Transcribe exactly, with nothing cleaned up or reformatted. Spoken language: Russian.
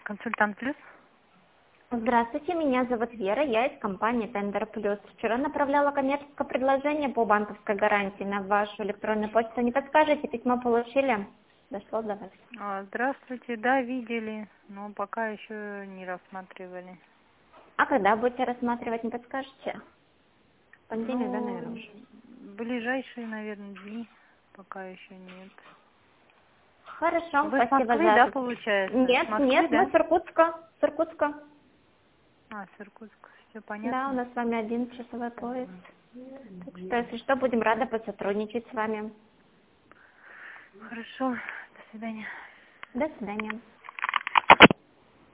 Консультант Плюс. Здравствуйте, меня зовут Вера, я из компании Тендер Плюс. Вчера направляла коммерческое предложение по банковской гарантии на вашу электронную почту. Не подскажете, письмо получили? Дошло до вас. А, Здравствуйте, да, видели, но пока еще не рассматривали. А когда будете рассматривать, не подскажете? Понедельник, да, наверное, Ну, уже. ближайшие, наверное, дни пока еще нет. Хорошо, Вы с спасибо Москвы, за да, ответ. получается? С Нет, Москвы, нет, мы да? с Иркутска. С Иркутска. А, с Иркутска, все Да, у понятно. нас с вами один часовой поезд. Так что, если что, будем рады посотрудничать с вами. Хорошо, до свидания. До свидания.